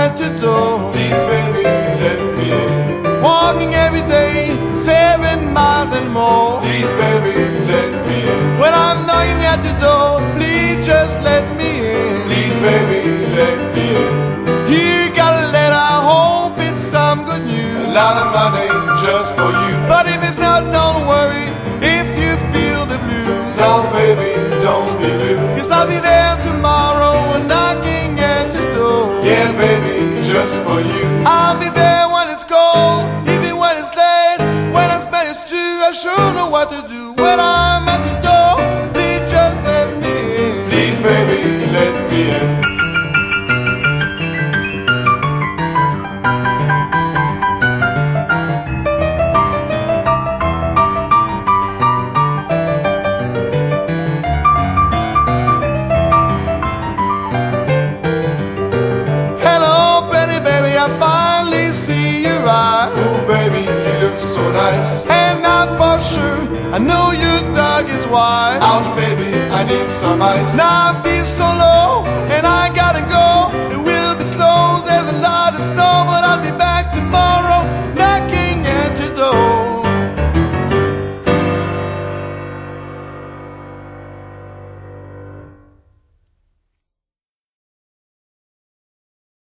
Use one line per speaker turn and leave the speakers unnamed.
at your door.
Please, baby, let me in.
Walking every day, 7 miles and more.
Please, baby, let me in.
When I'm knocking at your door, please just let me in.
Please, baby, let me in.
You got a letter, I hope it's some good news.
A lot of money just for you.
But if it's not, don't worry if you feel the blues.
No, baby, don't be blue.
'Cause I'll be there tomorrow knocking at your door.
Yeah, baby, just for you.
I'll be there when it's cold, even when it's late. When I smell your stew, I sure know what to do. When I'm at your door, please just let me in.
Please, baby, let me in.
Hello, Penny, baby, I finally see your eyes.
Oh, baby, you look so nice.
And not for sure, I know your dog is wise.
Ouch, baby, I need some ice.
Now I feel so low, and I gotta go.